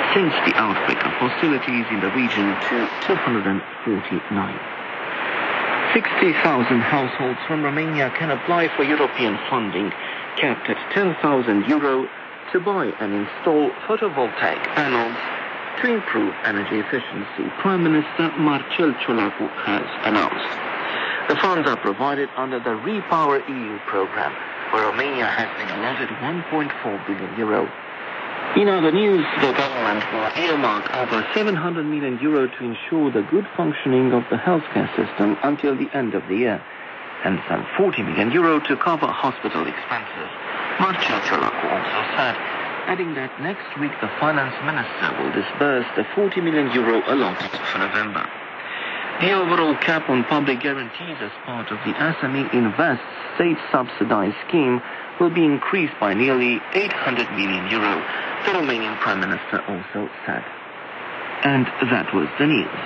since the outbreak of hostilities in the region to 249. 60,000 households from Romania can apply for European funding, capped at €10,000, to buy and install photovoltaic panels to improve energy efficiency, Prime Minister Marcel Ciolacu has announced. The funds are provided under the Repower EU program, where Romania has been allotted €1.4 billion. In other news, the government will earmark over €700 million to ensure the good functioning of the healthcare system until the end of the year, and some €40 million to cover hospital expenses, Marcel Ciolacu also said, adding that next week the finance minister will disburse the €40 million allotted for November. The overall cap on public guarantees as part of the SME Invest state-subsidized scheme will be increased by nearly €800 million, the Romanian Prime Minister also said. And that was the news.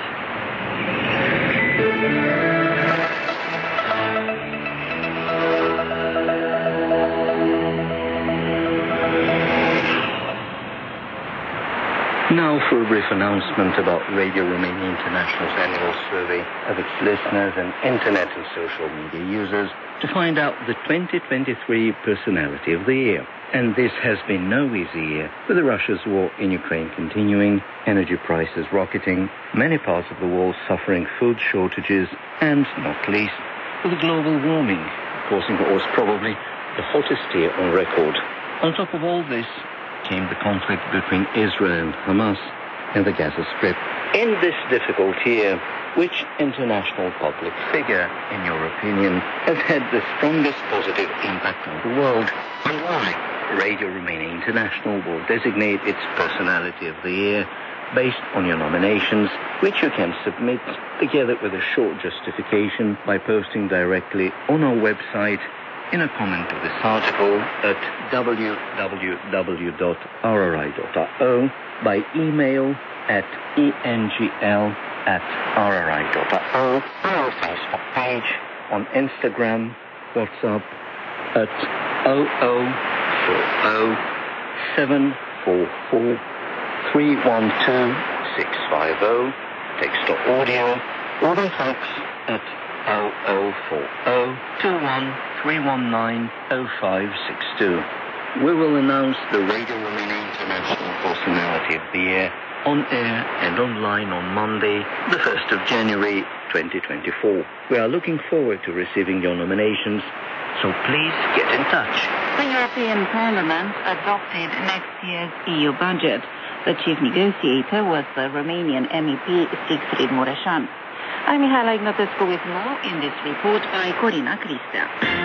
Now for a brief announcement about Radio Romania International's annual survey of its listeners and internet and social media users to find out the 2023 personality of the year. And this has been no easy year, with Russia's war in Ukraine continuing, energy prices rocketing, many parts of the world suffering food shortages, and, not least, with global warming, causing what was probably the hottest year on record. On top of all this came the conflict between Israel and Hamas in the Gaza Strip. In this difficult year, which international public figure, in your opinion, has had the strongest positive impact on the world, and why? Radio Romania International will designate its personality of the year based on your nominations, which you can submit together with a short justification by posting directly on our website in a comment to this article at www.rri.ro, by email at engl@rri.ro, on our Facebook page, on Instagram, WhatsApp at 0040-744-312-650, text or audio, or by fax at 0040-21-319-0562. We will announce the Radio Romania International Personality of the Year on air and online on Monday, the 1st of January 2024. We are looking forward to receiving your nominations, so please get in touch. The European Parliament adopted next year's EU budget. The chief negotiator was the Romanian MEP Siegfried Mureșan. I'm Mihaela Ignatescu with more in this report by Corina Cristea.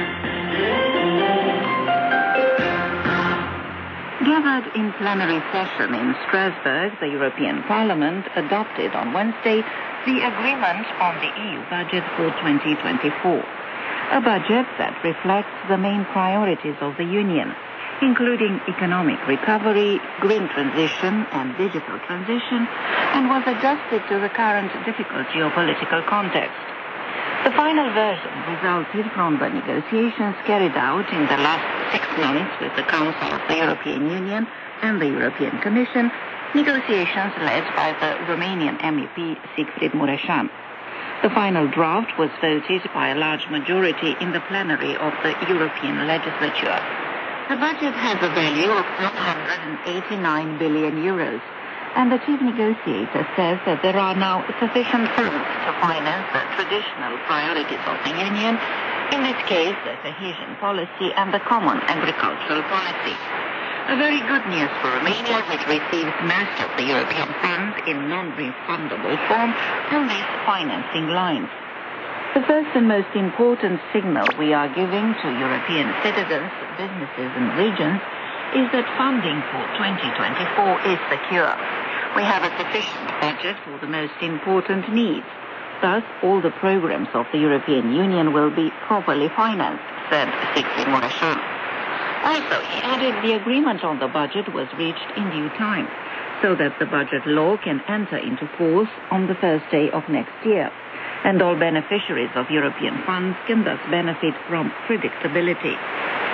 Gathered in plenary session in Strasbourg, the European Parliament adopted on Wednesday the agreement on the EU budget for 2024. A budget that reflects the main priorities of the Union, including economic recovery, green transition and digital transition, and was adjusted to the current difficult geopolitical context. The final version resulted from the negotiations carried out in the last 6 months with the Council of the European Union and the European Commission, negotiations led by the Romanian MEP Siegfried Mureșan. The final draft was voted by a large majority in the plenary of the European legislature. The budget has a value of €189 billion, and the chief negotiator says that there are now sufficient funds to finance the traditional priorities of the Union, in this case the cohesion policy and the common agricultural policy. A very good news for Romania, which receives most of the European funds in non-refundable form on these financing lines. The first and most important signal we are giving to European citizens, businesses and regions is that funding for 2024 is secure. We have a sufficient budget for the most important needs. Thus, all the programs of the European Union will be properly financed, said Siegfried Mureșan. Also, he added the agreement on the budget was reached in due time, so that the budget law can enter into force on the first day of next year, and all beneficiaries of European funds can thus benefit from predictability.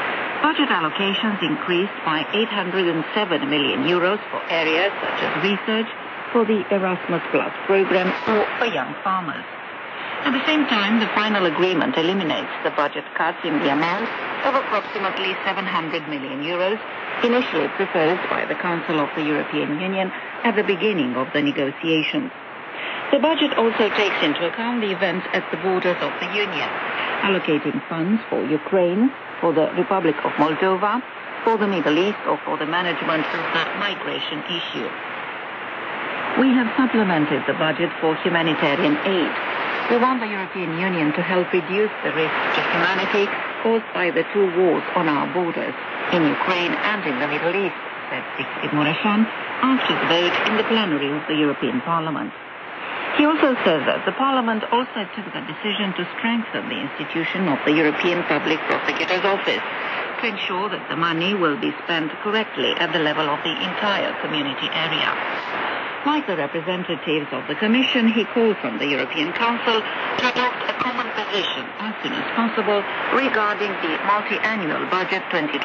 Budget allocations increased by 807 million euros for areas such as research, for the Erasmus Plus program, or for young farmers. At the same time, the final agreement eliminates the budget cuts in the amount of approximately 700 million euros, initially proposed by the Council of the European Union at the beginning of the negotiations. The budget also takes into account the events at the borders of the Union, allocating funds for Ukraine, for the Republic of Moldova, for the Middle East, or for the management of the migration issue. We have supplemented the budget for humanitarian aid. We want the European Union to help reduce the risks to humanity caused by the two wars on our borders, in Ukraine and in the Middle East, said Siegfried Mureșan after the vote in the plenary of the European Parliament. He also says that the Parliament also took the decision to strengthen the institution of the European Public Prosecutor's Office to ensure that the money will be spent correctly at the level of the entire community area. Like the representatives of the Commission, he called from the European Council to adopt a common position as soon as possible regarding the multi-annual budget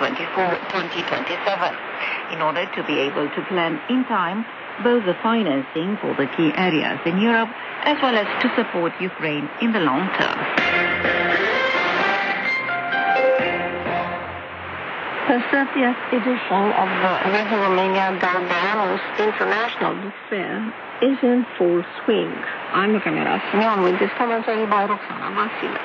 2024-2027 in order to be able to plan in time both the financing for the key areas in Europe as well as to support Ukraine in the long term. The 30th edition of the Radio Romania Gaudeamus International Book Fair is in full swing. I'm Camila Simeon with this commentary by Roxana Vasile.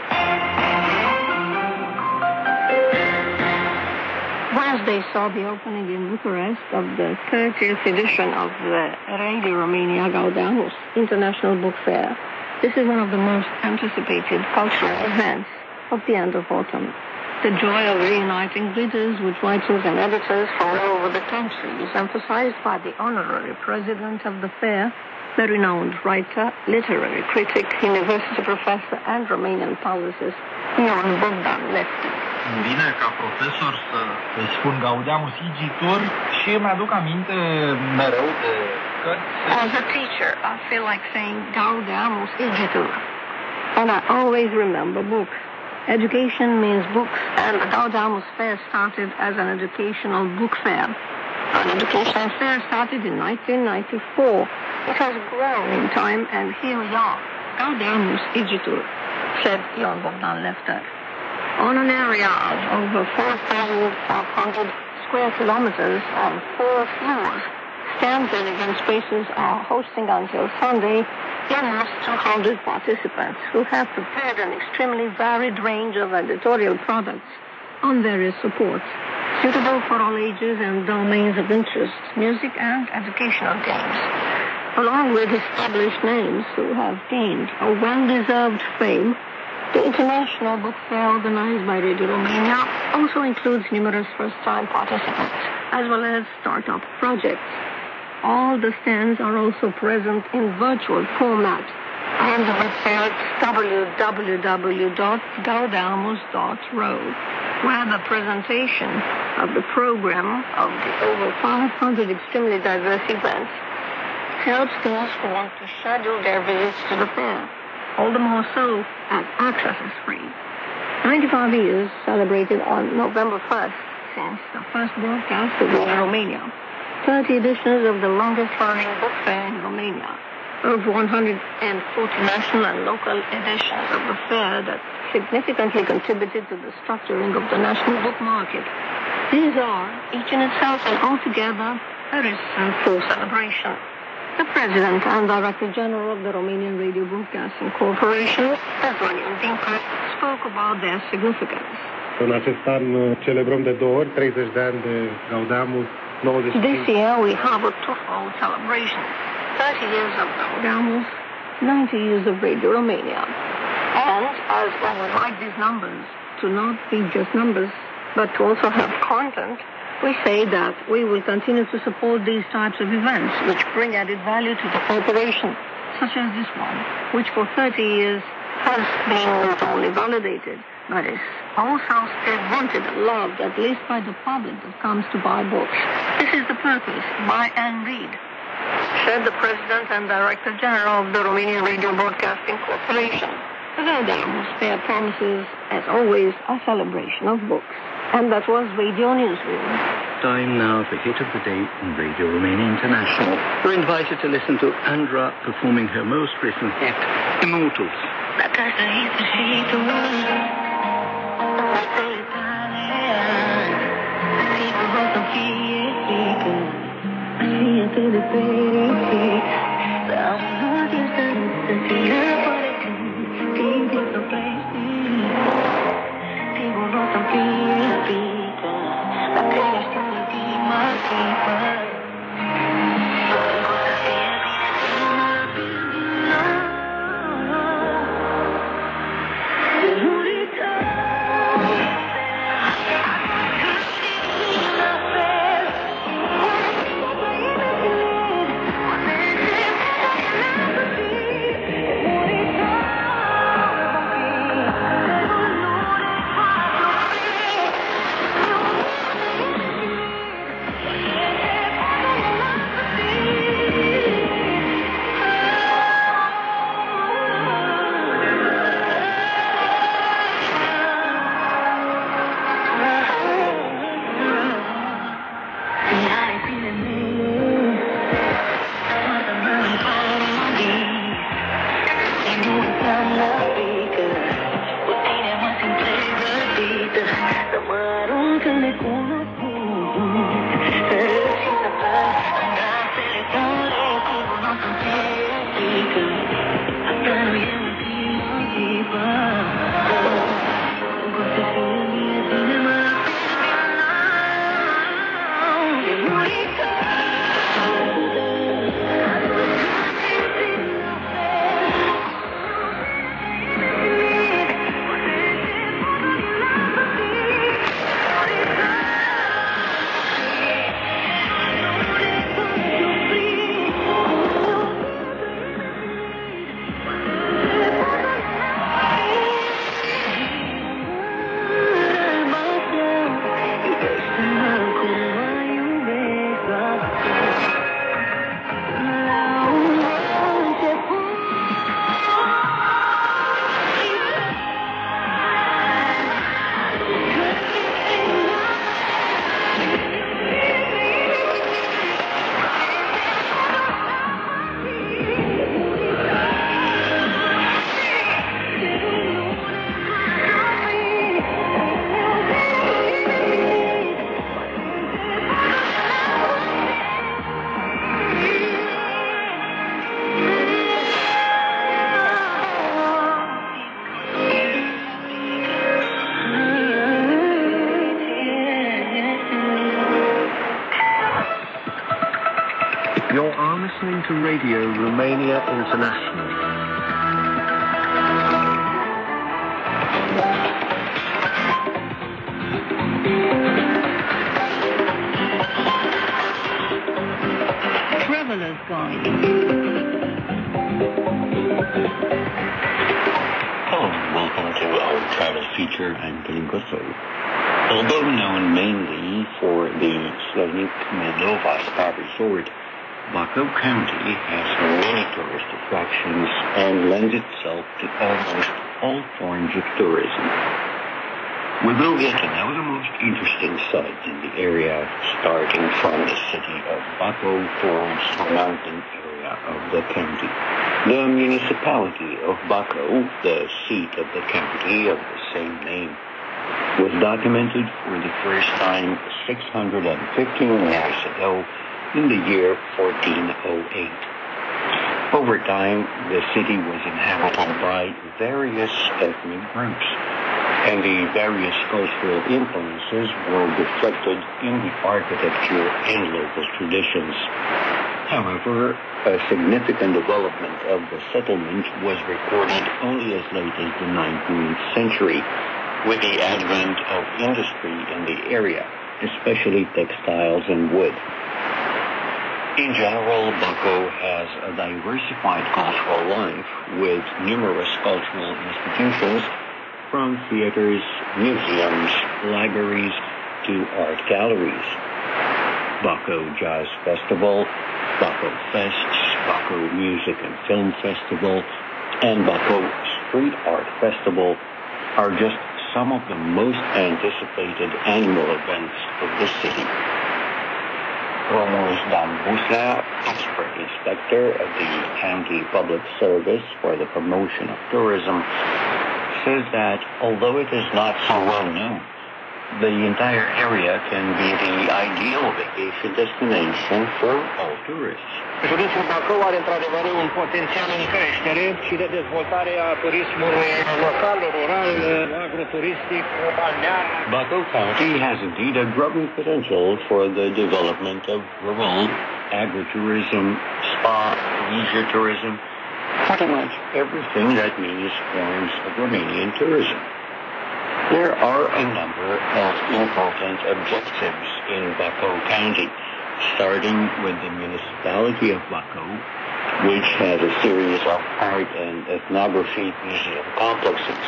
Wednesday saw the opening in Bucharest of the 30th edition of the Radio Romania Gaudeamus International Book Fair. This is one of the most anticipated cultural events of the end of autumn. The joy of reuniting readers with writers and editors from all over the country is emphasized by the honorary president of the fair, the renowned writer, literary critic, university professor, and Romanian publicist, Ion Bogdan Lefti. Îmi vine ca profesor să îi spun Gaudeamus igitur și îmi aduc aminte mereu de cărți. As a teacher, I feel like saying Gaudeamus igitur, and I always remember books. Education means books, and the Gaudeamus Fair started as an educational book fair. An educational fair started in 1994. It has grown in time, and here we are. Gaudeamus igitur, said Ion Bogdan Lefter. On an area of over 4,500 square kilometers and 4 floors, stands and event spaces are hosting until Sunday almost 200 participants who have prepared an extremely varied range of editorial products on various supports, suitable for all ages and domains of interest, music and educational games, along with established names who have gained a well-deserved fame. The International Book Fair organized by Radio Romania also includes numerous first-time participants, as well as startup projects. All the stands are also present in virtual format on the website www.gaudeamus.ro, where the presentation of the program of the over 500 extremely diverse events helps those who want to schedule their visits to the fair. All the more so as access is free. 95 years celebrated on November 1st since the first broadcast of Radio Romania. 30 editions of the longest-running book fair in Romania. Over 140 national and local editions of the fair that significantly contributed to the structuring of the national book market. These are, each in itself and altogether, a rich and full celebration. The President and Director General of the Romanian Radio Broadcasting Corporation, Petronian Dincă, spoke about their significance. În acest an celebrăm de 2 ori, 30 de ani de Gaudeamus, 95. This year we have a twofold celebration. 30 years of Gaudeamus, 90 years of Radio Romania. And as when we write these numbers to not be just numbers, but to also have content, we say that we will continue to support these types of events which bring added value to the corporation, such as this one, which for 30 years has been not only validated, but is also still wanted and loved, at least by the public that comes to buy books. This is the purpose, buy and read, said the President and Director General of the Romanian Radio Broadcasting Corporation. The Gaudeamus Fair promises, as always, a celebration of books. And that was Radio Newsroom. Time now for Hit of the Day on Radio Romania International. We're invited to listen to Andra performing her most recent hit, Immortals. To Radio Romania International. Traveler's Guide. Hello, welcome to our travel feature. I'm Kalinkoso. Although known mainly for the Slavnik Medova spa resort, Bacău County has many tourist attractions and lends itself to almost all forms of tourism. We will get to know the most interesting sites in the area, starting from the city of Bacău towards the mountain area of the county. The municipality of Bacău, the seat of the county of the same name, was documented for the first time 615 years ago in the year 1408. Over time, the city was inhabited by various ethnic groups, and the various cultural influences were reflected in the architecture and local traditions. However, a significant development of the settlement was recorded only as late as the 19th century, with the advent of industry in the area, especially textiles and wood. In general, Bacău has a diversified cultural life with numerous cultural institutions, from theaters, museums, libraries, to art galleries. Bacău Jazz Festival, Bacău Fests, Bacău Music and Film Festival, and Bacău Street Art Festival are just some of the most anticipated annual events of the city. Romulus Dan Busnea, expert inspector of the County Public Service for the Promotion of Tourism, says that although it is not so well known, the entire area can be the ideal vacation destination for all tourists. Județul Bacău are într-adevăr un potențial în creștere și de dezvoltare a turismului local, rural, agroturistic, balnear. Bacău County has indeed a growing potential for the development of rural agritourism, spa, leisure tourism, pretty much everything that means forms of Romanian tourism. There are a number of important objectives in Bacău County, starting with the municipality of Bacău, which has a series of art and ethnography museum complexes.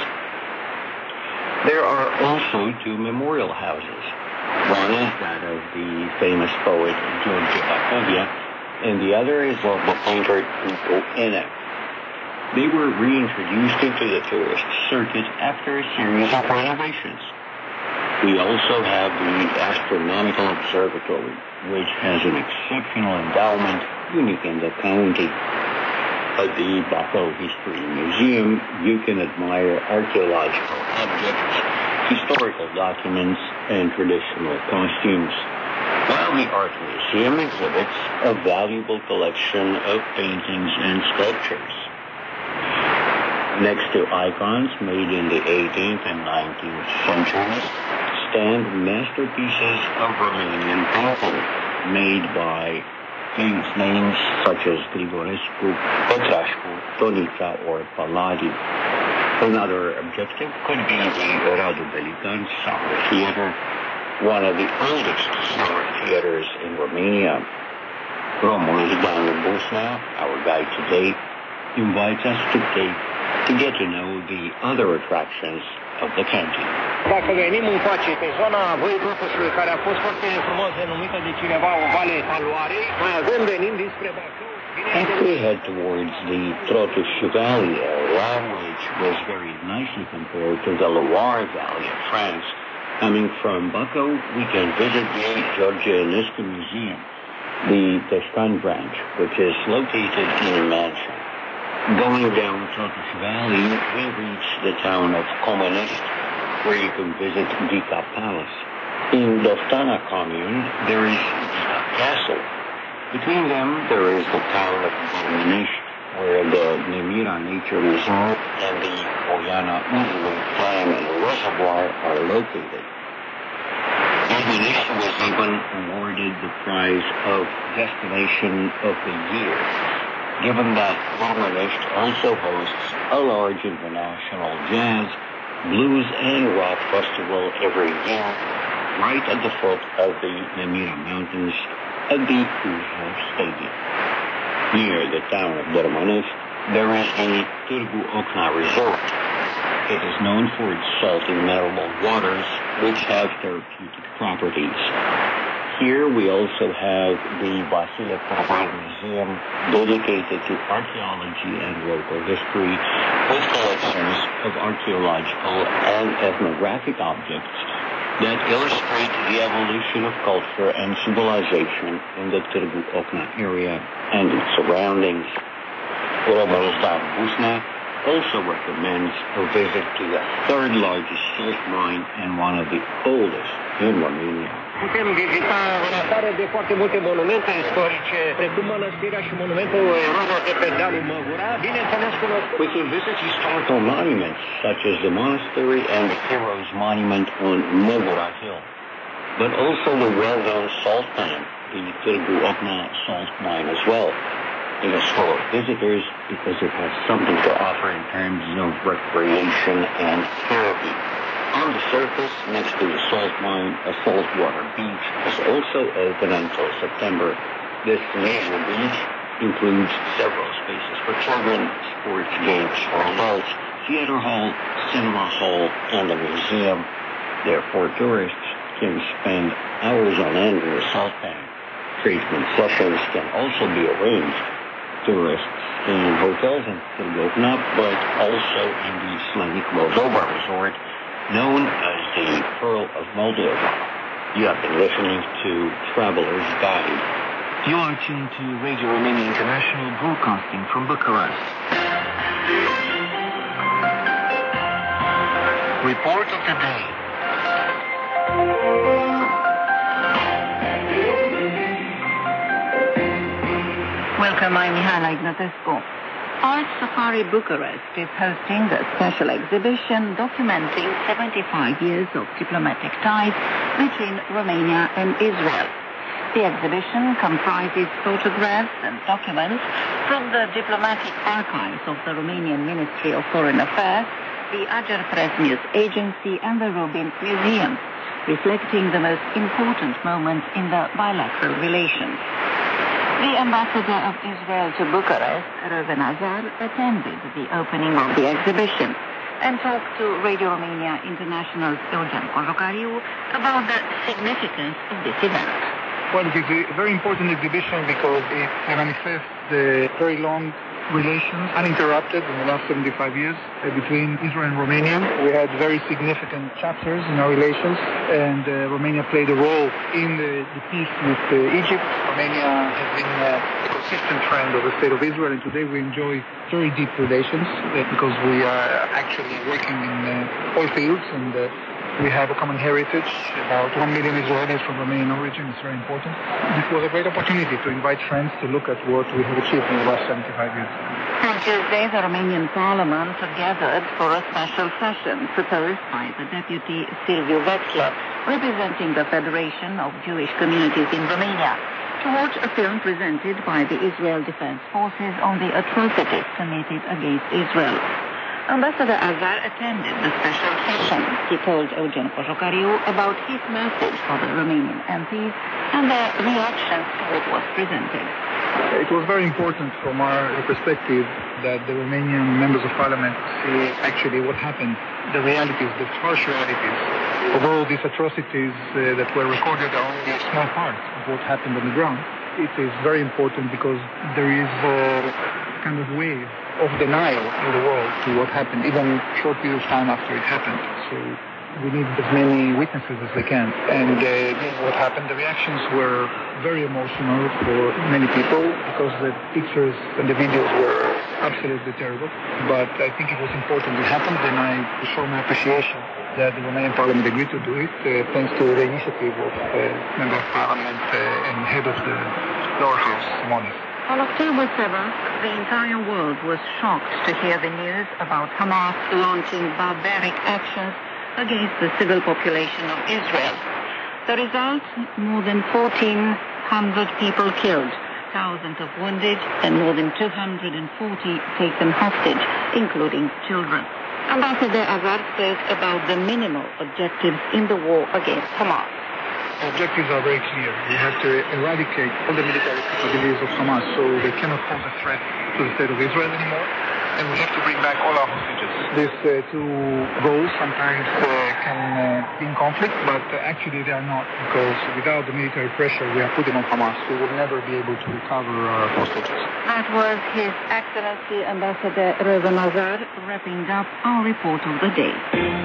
There are also two memorial houses. One is that of the famous poet George Bacăvia, and the other is of the painter Hugo Enea. They were reintroduced into the tourist circuit after a series of renovations. We also have the Astronomical Observatory, which has an exceptional endowment unique in the county. At the Bacău History Museum, you can admire archaeological objects, historical documents, and traditional costumes, while the Art Museum exhibits a valuable collection of paintings and sculptures. Next to icons made in the 18th and 19th centuries stand masterpieces of Romanian painting made by famous names such as Grigorescu, Petrascu, Tonica, or Palladi. Another objective could be the Radu Belican Summer Theater, one of the oldest summer theaters in Romania. Romulus Dan Busnea, our guide today, invites us to get to know the other attractions of the county. Dacă venim încoace pe zona Voii Crocusului, care a fost foarte frumos denumită de cineva o vale a Loarei, mai avem venind dinspre Bacău. As we head towards the Trotuș Valley area, which was very nicely compared to the Loire Valley of France, coming from Bacău, we can visit the George Enescu Museum, the Peșcan branch, which is located in a mansion. Going down Trotuș Valley, we reach the town of Comănești, where you can visit Dica Palace. In Doftana commune, there is Dica Castle. Between them, there is the town of Comănești, where the Nemira Nature Reserve and the Poiana Ulu Dam and Reservoir are located. Comănești was even awarded the prize of Destination of the Year, given that Comănești also hosts a large international jazz, blues, and rock festival every year, right at the foot of the Nemira Mountains at the Cluj Stadium. Near the town of Dărmănești, there is the Târgu Ocna Resort. It is known for its salty mineral waters, which have therapeutic properties. Here we also have the Vasile Purban Museum, dedicated to archaeology and local history, with collections of archaeological and ethnographic objects that illustrate the evolution of culture and civilization in the Târgu Ocna area and its surroundings. Romulus Dan Busnea also recommends a visit to the third largest salt mine and one of the oldest in Romania. Putem vizita în afară de foarte multe monumente istorice, precum mănăstirea și monumentul eroilor de pe dealul Măgura, bineînțeles cunoscut. We can visit historical monuments such as the monastery and the Heroes Monument on Măgura Hill, but also the well-known salt mine, the Târgu Ocna salt mine as well. It is full of visitors because it has something to offer in terms of recreation and therapy. On the surface, next to the salt mine, a saltwater beach is also open until September. This leisure beach includes several spaces for children, sports games for adults, theater hall, cinema hall, and a museum. Therefore, tourists can spend hours on end in the salt pan. Treatment sessions can also be arranged. Tourists stay in hotels in Târgu Ocna, but also in the Slavic Moldova Resort known as the Pearl of Moldova. You have been listening to Traveler's Guide. You are tuned to Radio Romania International, broadcasting from Bucharest. Report of the day. Welcome, I'm Mihaela Ignatescu. Art Safari Bucharest is hosting a special exhibition documenting 75 years of diplomatic ties between Romania and Israel. The exhibition comprises photographs and documents from the diplomatic archives of the Romanian Ministry of Foreign Affairs, the Ager Press News Agency, and the Rubin Museum, reflecting the most important moments in the bilateral relations. The ambassador of Israel to Bucharest, Reuven Azar, attended the opening of the exhibition and talked to Radio Romania International's Eugen Cojocariu about the significance of this event. Well, it is a very important exhibition because it manifests the very long relations, uninterrupted in the last 75 years between Israel and Romania. We had very significant chapters in our relations, and Romania played a role in the peace with Egypt. Romania has been a consistent friend of the State of Israel, and today we enjoy very deep relations because we are actually working in oil fields, and we have a common heritage. About 1 million Israelis from Romanian origin. It's very important. This was a great opportunity to invite friends to look at what we have achieved in the last 75 years. On Tuesday, the Romanian Parliament gathered for a special session proposed by the Deputy Silviu Vetzler, representing the Federation of Jewish Communities in Romania, to watch a film presented by the Israel Defense Forces on the atrocities committed against Israel. Ambassador Azar attended the special session. He told Eugen Cojocariu about his message for the Romanian MPs and their reactions to what was presented. It was very important from our perspective that the Romanian members of parliament see actually what happened, the realities, the harsh realities of all these atrocities that were recorded are only a small part of what happened on the ground. It is very important because there is a kind of wave of denial in the world to what happened, even a short period of time after it happened. So we need as many witnesses as we can. And this is what happened. The reactions were very emotional for many people because the pictures and the videos were absolutely terrible. But I think it was important it happened, and I show my appreciation that the Romanian Parliament agreed to do it, thanks to the initiative of Member of Parliament and head of the lower house, Moniz. On October 7th, the entire world was shocked to hear the news about Hamas launching barbaric actions against the civil population of Israel. The result, more than 1,400 people killed, thousands of wounded, and more than 240 taken hostage, including children. Ambassador Azar spoke about the minimal objectives in the war against Hamas. The objectives are very clear. We have to eradicate all the military capabilities of Hamas so they cannot pose a threat to the State of Israel anymore. And we have to bring back all our hostages. These two goals sometimes can be in conflict, but actually they are not, because without the military pressure we are putting on Hamas, we will never be able to recover our hostages. That was His Excellency Ambassador Reuven Azar wrapping up our report of the day.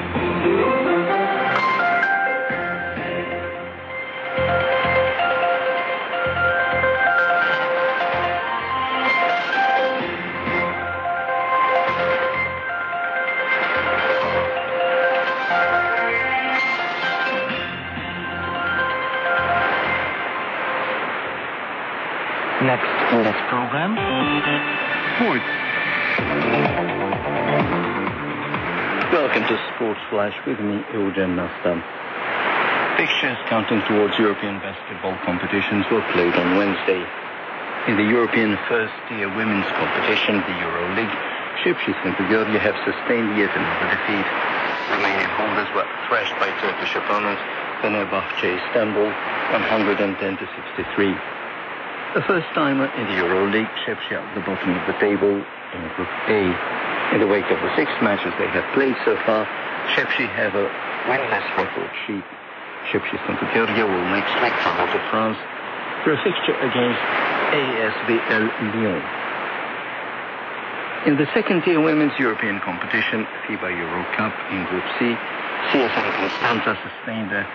Next in this program, sports. Welcome to Sports Flash with me, Eugen Nasta. Fixtures counting towards European basketball competitions were played on Wednesday. In the European first-tier women's competition, the EuroLeague, Sepsi Szentgyörgyi have sustained yet another defeat. Romanian holders were thrashed by Turkish opponents Fenerbahce Istanbul 110-63. The first-timer in the EuroLeague, Sepsi at the bottom of the table in Group A. In the wake of the 6 matches they have played so far, Sepsi have a winless record sheet. Sepsi Szentgyörgyi will next week travel to France for a fixture against ASVL Lyon. In the second-tier women's European competition, FIBA Euro Cup in Group C, CSM Constanța sustained a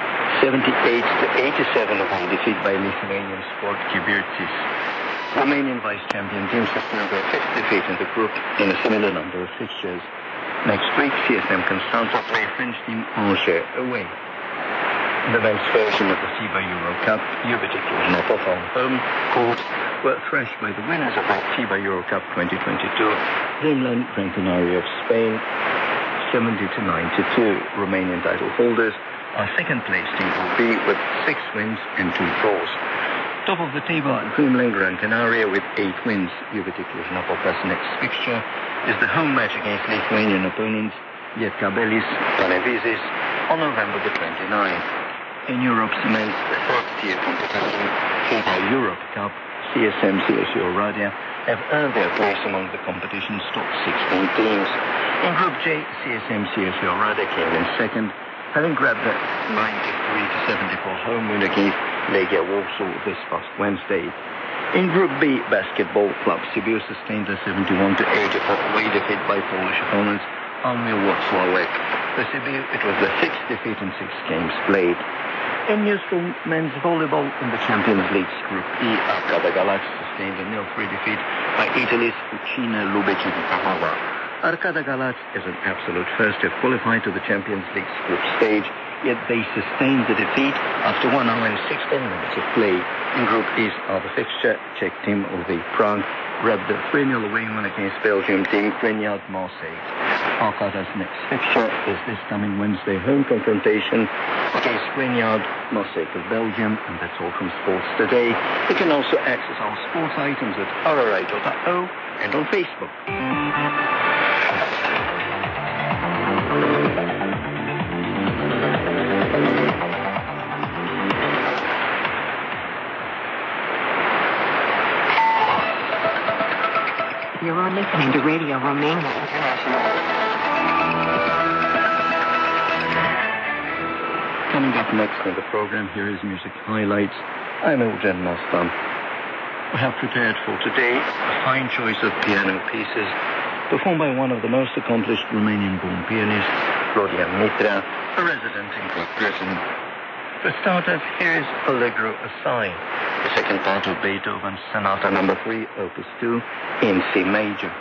78-87 defeat by Lithuanian Sport Kibirtis. Romanian vice-champion team sustained their fifth defeat in the group in a similar number of fixtures. Next week, CSM Constanța play French team Angers away. In the men's version of the FIBA Euro Cup, Juventus Cluj-Napoca on home court were thrashed by the winners of the FIBA Euro Cup 2022, Dreamland Gran Canaria of Spain, 70-92. Romanian title holders are second placed in Group B with 6 wins and 2 draws. Top of the table are Dreamland Gran Canaria with 8 wins. Juventus Cluj-Napoca's next fixture is the home match against Lithuanian opponents Lietkabelis Panevėžys on November the 29th. In Europe's men's third-tier competition, FIBA Europe Cup, CSM CSU Oradea have earned their place among the competition's top 16 teams. In Group J, CSM CSU Oradea came in second, having grabbed the 93-74 home win against Legia Warsaw this past Wednesday. In Group B, basketball club Sibiu sustained a 71-84 away defeat by Polish opponents Army Włocławek. For Sibiu, it was the 6th defeat in 6 games played. In newsroom, men's volleyball in the Champions League's Group E, Arcada Galați sustained a 0-3 defeat by Italy's Fucina Lubeci di Pavova. Arcada Galați is an absolute first to qualify to the Champions League's group stage, yet they sustained the defeat after 1 hour and 16 minutes of play. In Group E's other fixture, Czech team OV Prague grabbed the 3-0 away win against Belgium team Grignard Marseille. Arcada's next fixture is this coming Wednesday home confrontation against Grignard Marseille of Belgium, and that's all from Sports Today. You can also access our sports items at rri.io and on Facebook. You're listening to Radio Romania International. Coming up next in the program, here is Music Highlights. I'm Eugen Mostan. We have prepared for today a fine choice of piano pieces performed by one of the most accomplished Romanian-born pianists, Florian Mitra, a resident in Great Britain. For starters, here is Allegro Assai, the second part of Beethoven's Sonata No. 3, Opus 2, in C major.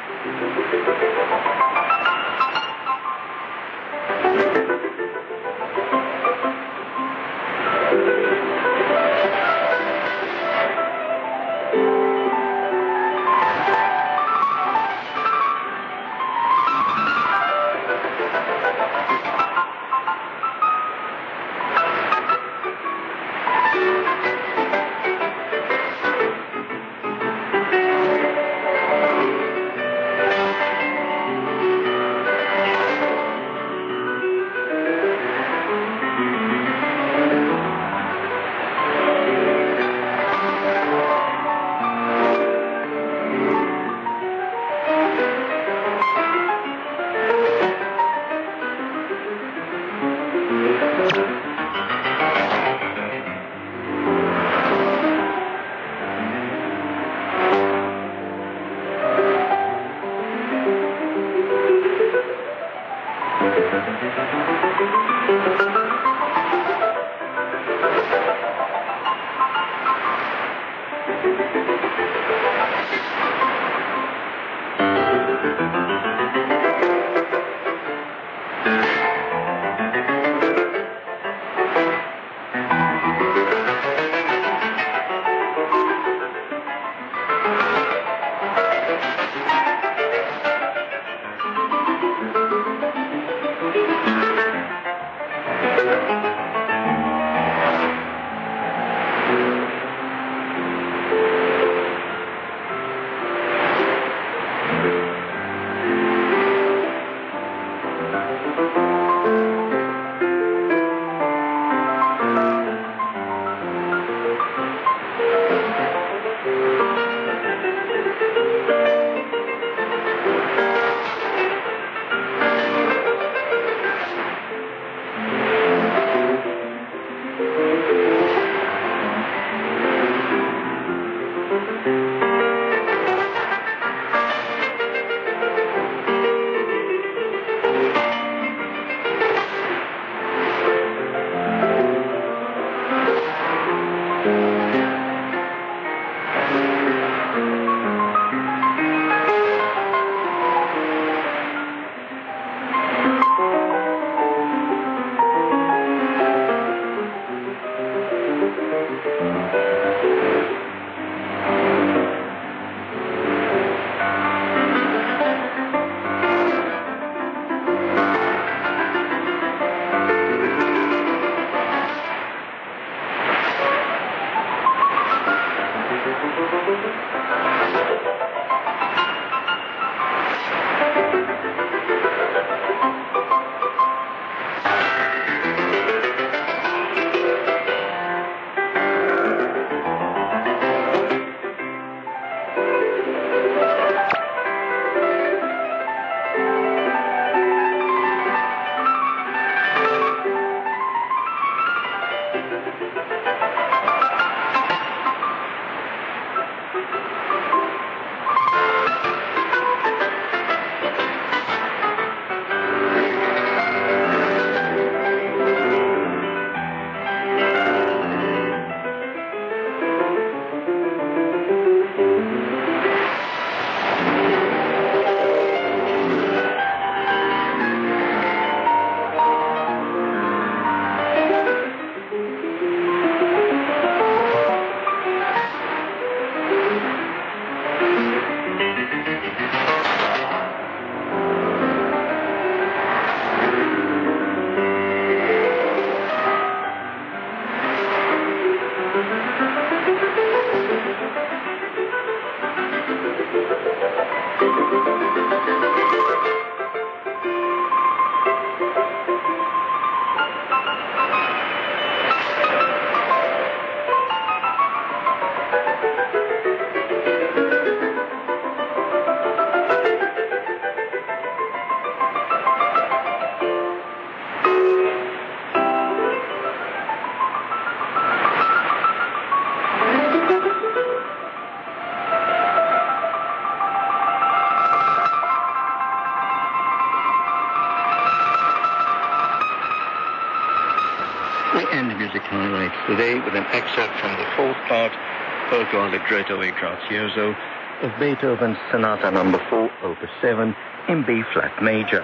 We end Music Highlights today with an excerpt from the fourth part, Polka Allegretto e Grazioso, of Beethoven's Sonata No. 4, Opus 7, in B-flat major.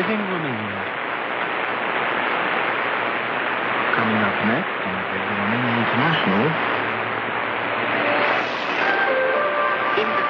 Leaving Romania. Coming up next on Radio Romania International. In the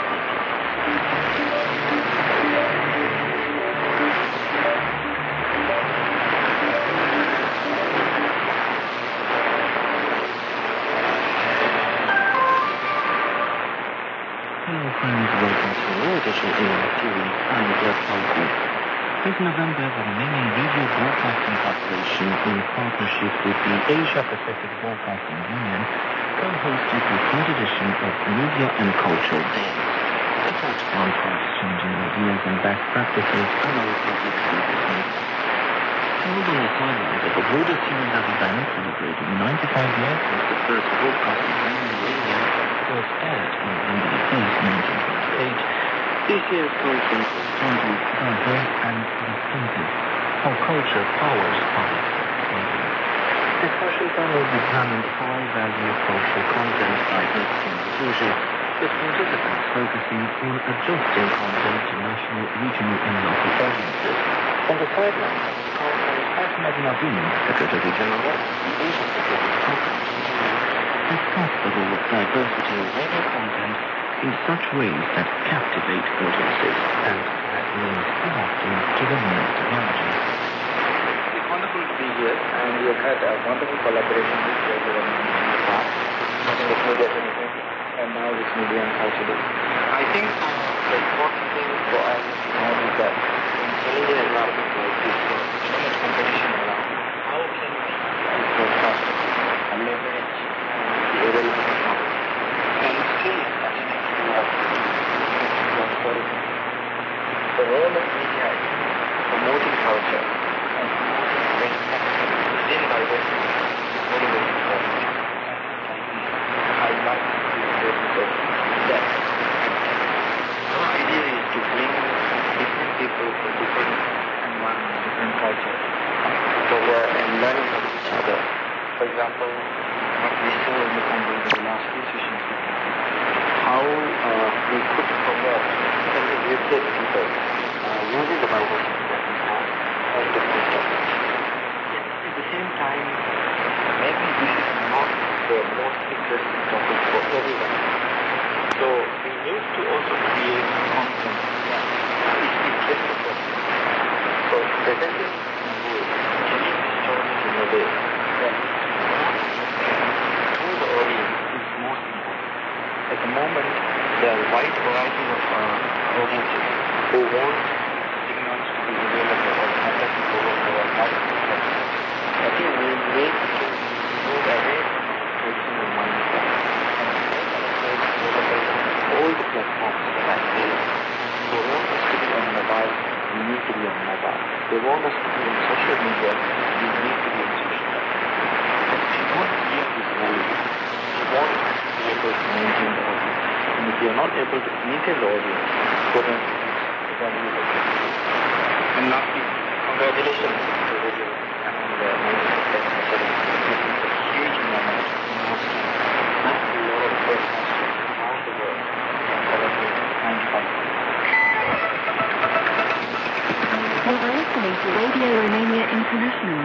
Hello friends, welcome to a edition in the series I'm Gleb Palku. This November, the Romanian Radio Broadcasting Corporation, in partnership with the Asia Pacific Broadcasting Union, co-hosted the third edition of Media and Culture Days, a platform for exchanging ideas and best practices among public citizens. Held on the sidelines of a broader series of events celebrating 95 years since the first broadcast of Romanian radio was aired on November 1st, 1928, this year's conference was titled Diverse and Distinctive, How Culture Powers Public Radio. Discussion panels examined high-value social content, diversity and inclusion, with participants focusing on adjusting content to national, regional and local audiences. On the sidelines of the conference, Ahmed Naveen, Secretary General of the Asia Pacific Broadcasting Union, discussed the role of diversity in radio content in such ways that captivate audiences and that means adapting to the new technology. It's wonderful to be here, and we have had a wonderful collaboration with Radio Romania in the past, starting with Media 2020, and now with Media and Culture Day. I think the important thing for us now is that in Romania environment like this, so much competition around, how can we as broadcasters leverage the available technology and still continue to have prosperity? The role of media is promoting culture and promoting within diversity is very, very important. I like the importance of depth. Our idea is to bring different people from different environments, different cultures together and learning from each other. For example, what we saw in the Congo in the last few sessions, how we could promote and educate people using the diversity that we have on different topics. Yet at the same time, maybe this is not the most interesting topic for everyone. So we need to also create content that is interesting for people. So presenting in a way, telling the stories in a way that to the audience is most important. At the moment, there are a wide variety of audiences who want signals to be available or content to go over multiple platforms. I think we need to move away from traditional mindset and make available all the platforms that are available. They want us to be on mobile, we need to be on mobile. They want us to be on social media, we need to be on social media. But we want to hear this reality. We want to be able to maintain the audience. And if we are not able to maintain the audience, then it's valuable. And lastly, congratulations to Radio and the 95th anniversary. This is a huge moment in our time. Not a lot of broadcasters around the world can celebrate 95. You are listening to Radio Romania International.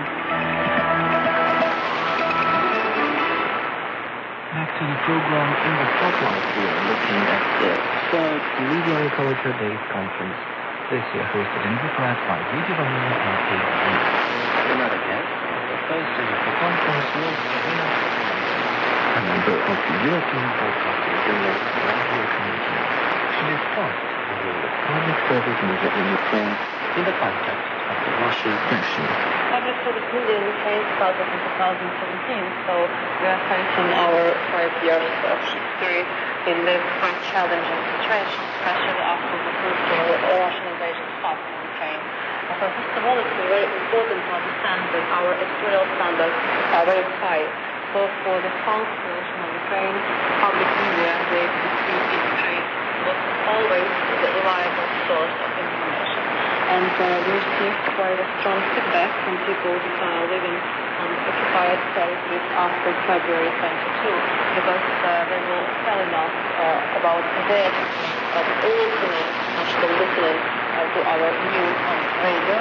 Next in the program, in the spotlight, we are looking at the third Media and Culture Days conference, this year hosted in Bucharest by Radio Romania and AVE. Another guest, the first day of the conference, was Irina a member of the European Broadcasting Union Radio Committee. She discussed the role of public service media in Ukraine in the context of the Russian aggression. Public service media in Ukraine started in 2017, so we are facing our 5 years of history in this quite challenging situation, especially after the first Russian invasion started in Ukraine. So first of all, it's very important to understand that our editorial standards are very high. So for the whole population of Ukraine, public media, the BBC, TV3, was always the reliable source of information. And we received quite a strong feedback from people living on occupied territories after February 22, because they were telling us about their experience of all listening to our news on radio,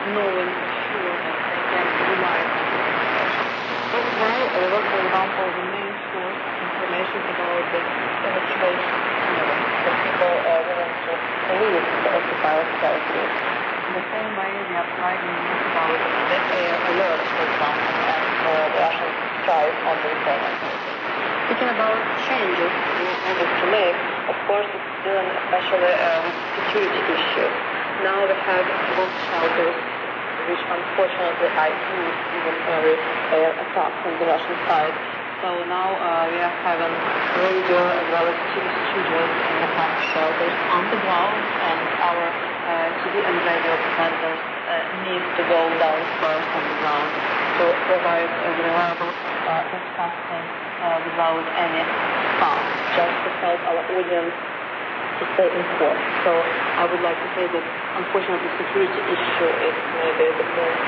knowing for sure that they can rely on this information. But moreover, for example, the main source of information about the illustration that people are willing to believe the occupiers tell you. In the same way, we are providing news about the air alerts, for example, and the Russian strike on the Ukrainian territory. Speaking about changes we needed to make, of course, it's still especially with security issues. Now we have bomb shelters, which unfortunately are used even every air attack from the Russian side. So now we are having radio as well as TV studios in the bomb shelters on the ground, and our TV and radio presenters need to go downstairs on the ground to provide a reliable broadcasting without any sound, just to help our audience to stay informed. So I would like to say that unfortunately the security issue is maybe the most.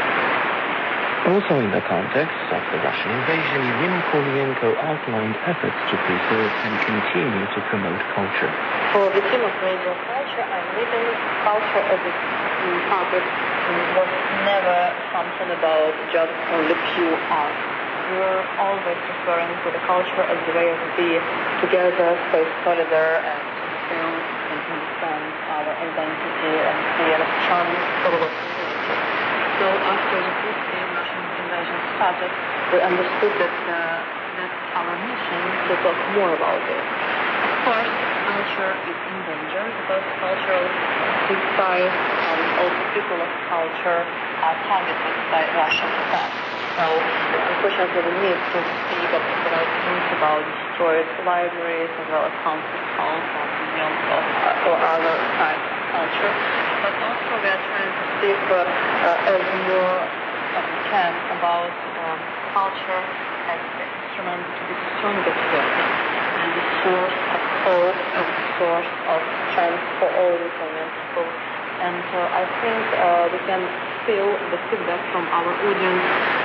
Also in the context of the Russian invasion, Irina Kornienko outlined efforts to preserve and continue to promote culture. For the theme of radio culture, I'm reading culture as a topic was never something about just only pure art. We're always referring to the culture as the way of being together, stay solidar, and to feel and understand our identity and create a strong sort of community. So after the full-scale Russian invasion started, we understood that that's our mission to talk more about it. Of course, culture is in danger because cultural suicide and also people of culture are targeted by Russian attacks. So unfortunately we need to speak and provide news about destroyed libraries as well as haunted homes or museums or other types of culture. But also we are trying to speak as more as we can about culture as the instrument to be stronger together and the source of hope and the source of strength for all Ukrainian people. And I think we can feel the feedback from our audience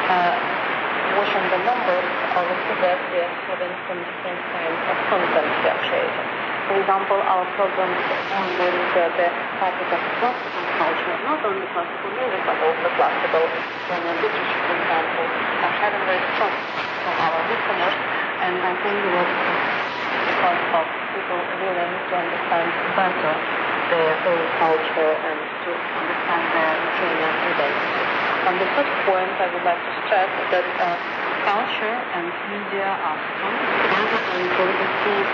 watching the numbers of the feedback we are having from different kinds of content we are creating. For example, our programs on with the topic of classical culture, not only classical music, but also classical Ukrainian literature, for example, are having very strong from our listeners, and I think that because of people willing to understand better their own culture and to understand their Ukrainian identity. On the third point, I would like to stress that culture and media are strong together, and so we should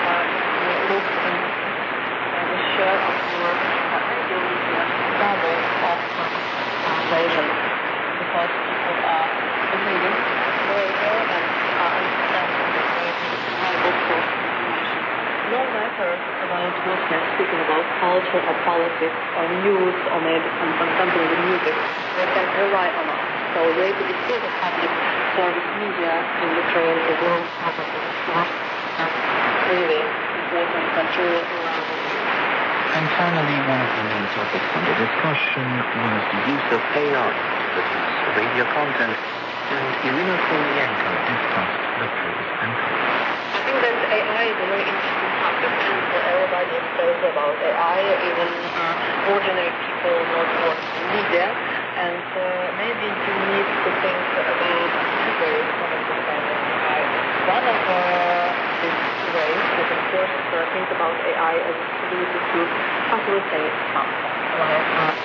look at the share of our radio media double of invasion, because people are reading radio and are understanding the very reliable source of information. No matter about what we are speaking about, culture or politics or news or maybe some contemporary music, they can rely on us. So we to be the public service media in Ukraine is very probably the source of really important cultural reliable. And finally, one of the main topics under discussion was the use of AI to produce radio content, and Irina Kornienko discussed the pros and cons. I think that AI is a very interesting topic, and everybody knows about AI, even ordinary people not working in media, and maybe you need to think about two ways of understanding AI. One of these ways is, of course, think about AI as a possibility to facilitate something, like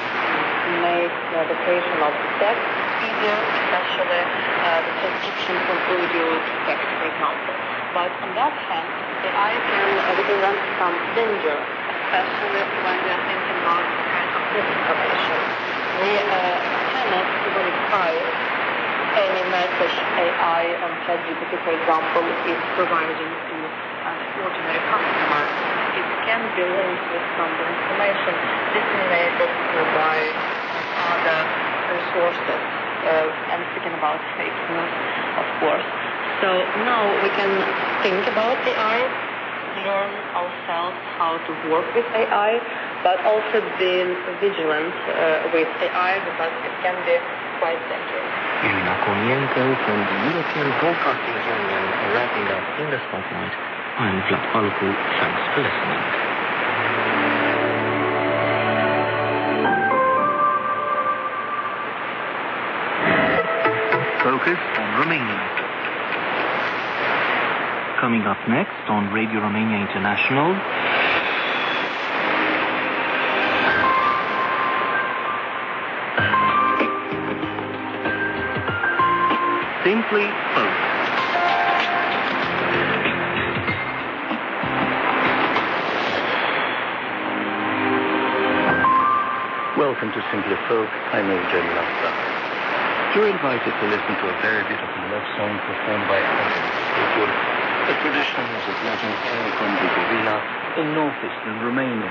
make the creation of the text easier, especially the transcription from audio to text, for example. But on the other hand, AI can represent some danger, especially when we are thinking about kind of misinformation. We cannot verify any message AI and ChatGPT, for example, is providing to an ordinary customer. It can be linked with some information disseminated by other resources. I'm speaking about fake news, of course. So now we can think about AI, learn ourselves how to work with AI, but also being vigilant with AI because it can be quite dangerous. Irina Kornienko from the European Broadcasting Union wrapping up in the spotlight. I'm Vlad Palku. Thanks for listening. focus on Romania. Coming up next on Radio Romania International, Simply Folk. Welcome to Simply Folk. I'm Eugen Lassa. You're invited to listen to a very beautiful love song performed by Andrei Scotur, a traditional music legend hailing from Bukovina in northeastern Romania.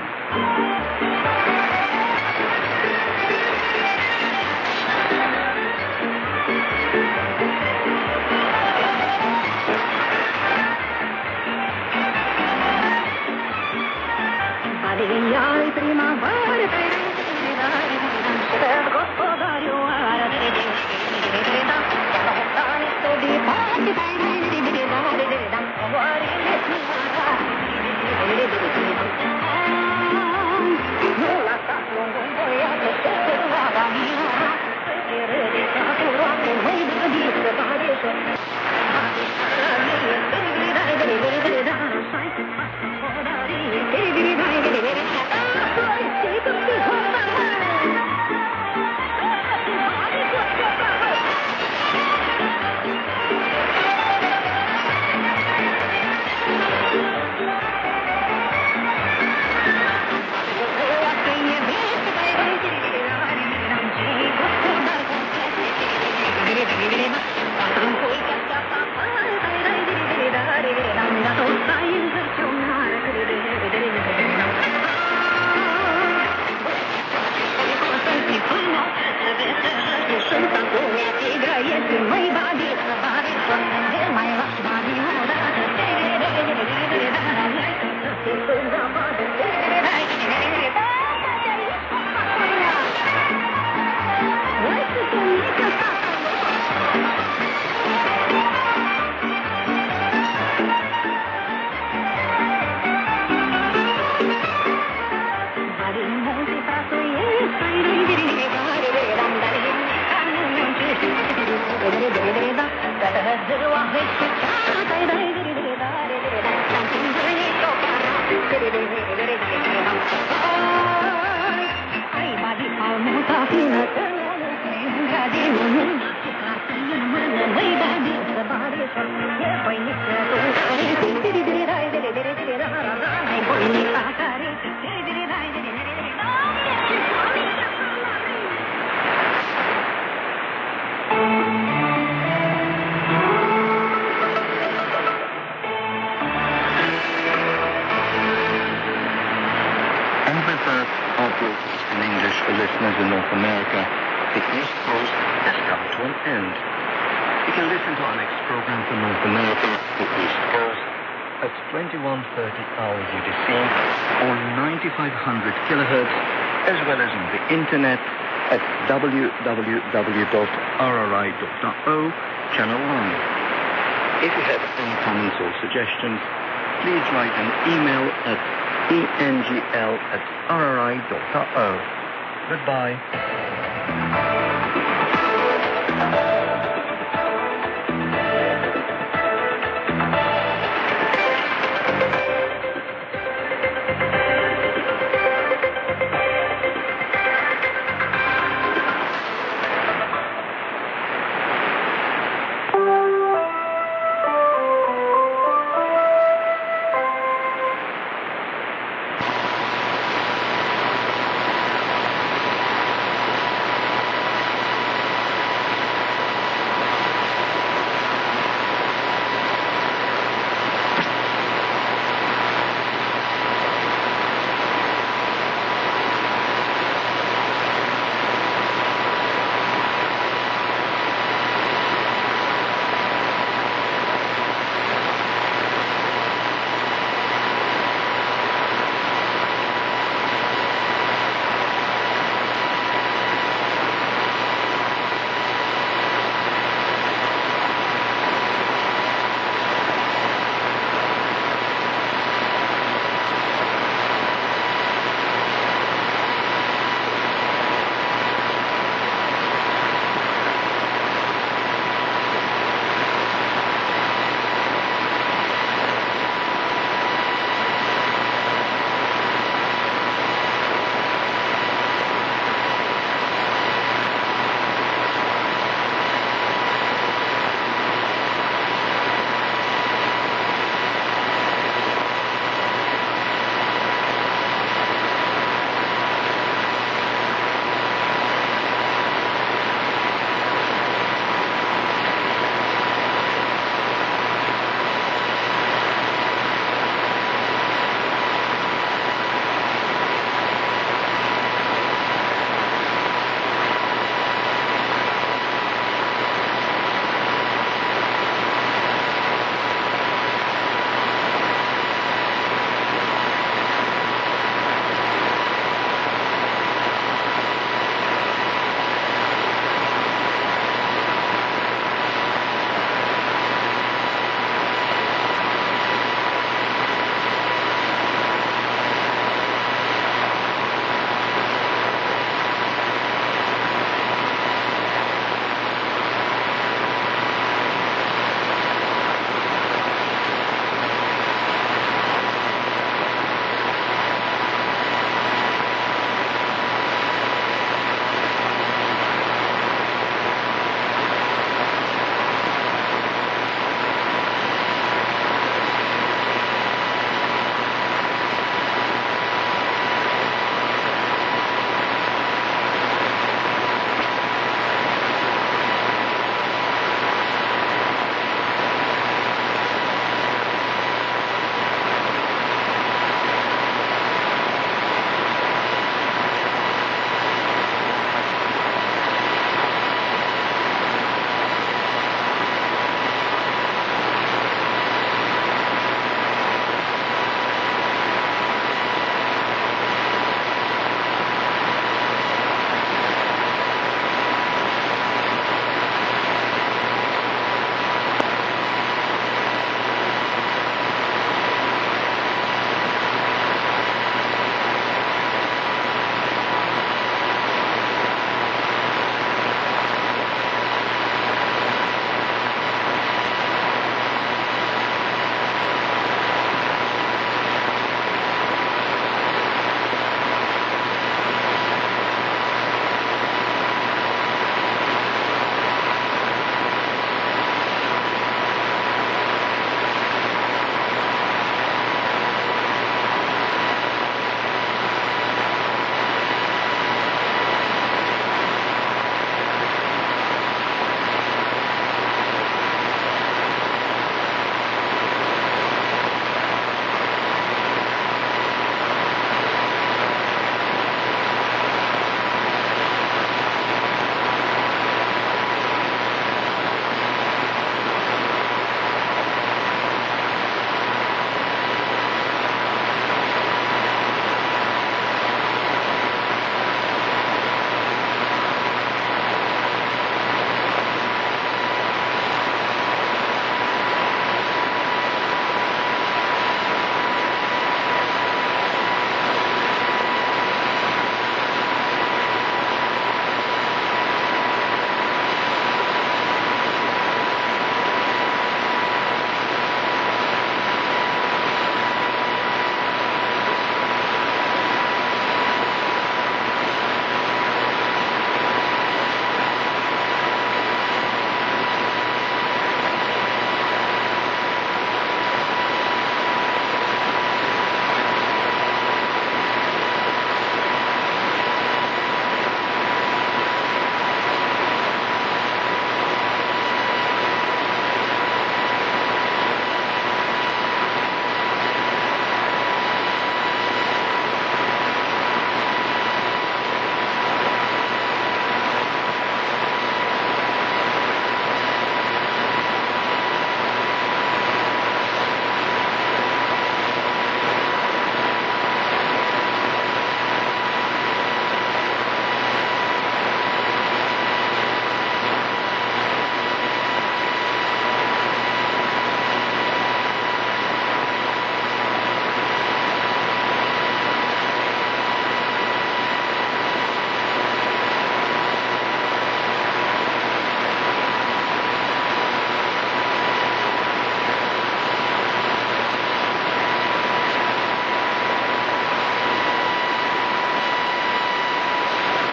In English for listeners in North America, the East Coast has come to an end. You can listen to our next program for North America, the East Coast, at 2130 hours UTC or 9500 kilohertz, as well as on the internet at www.rri.ro, Channel 1. If you have any comments or suggestions, please write an email at engl@rri.ro. Goodbye.